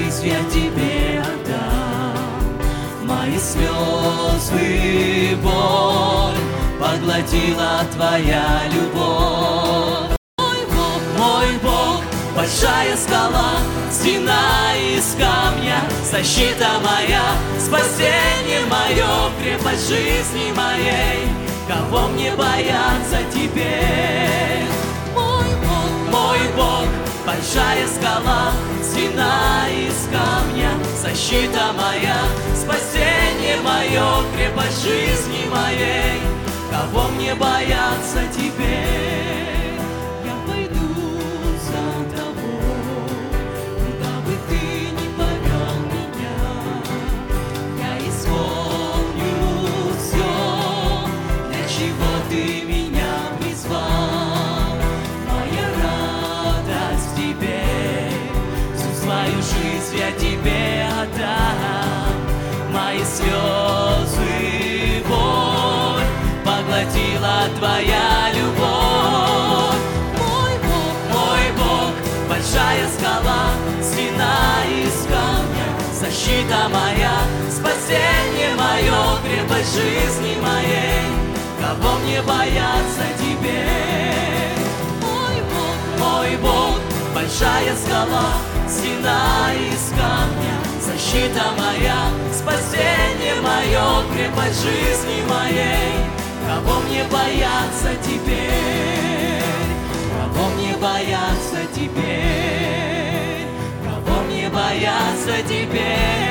жизнь я тебе отдам. Мои слезы, боль поглотила твоя любовь. Мой Бог, большая скала, стена из камня, защита моя, спасение мое, крепость жизни моей. Кого мне бояться теперь? Мой Бог, большая скала, стена из камня, защита моя, спасение мое, крепость жизни моей. Кого мне бояться теперь? Я пойду за тобой, куда бы ты ни повел меня. Я исполню все, для чего ты меня призвал. Моя радость в тебе, всю свою жизнь я тебе отдам. Мои слезы, боль поглотила твоя любовь. Мой Бог, большая скала, стена из камня, защита моя, спасение мое, крепость жизни моей. Кого мне бояться теперь? Мой Бог, большая скала, стена из камня, защита моя, спасение мое, крепость жизни моей. Кого мне бояться теперь? Кого мне бояться теперь? Кого мне бояться теперь?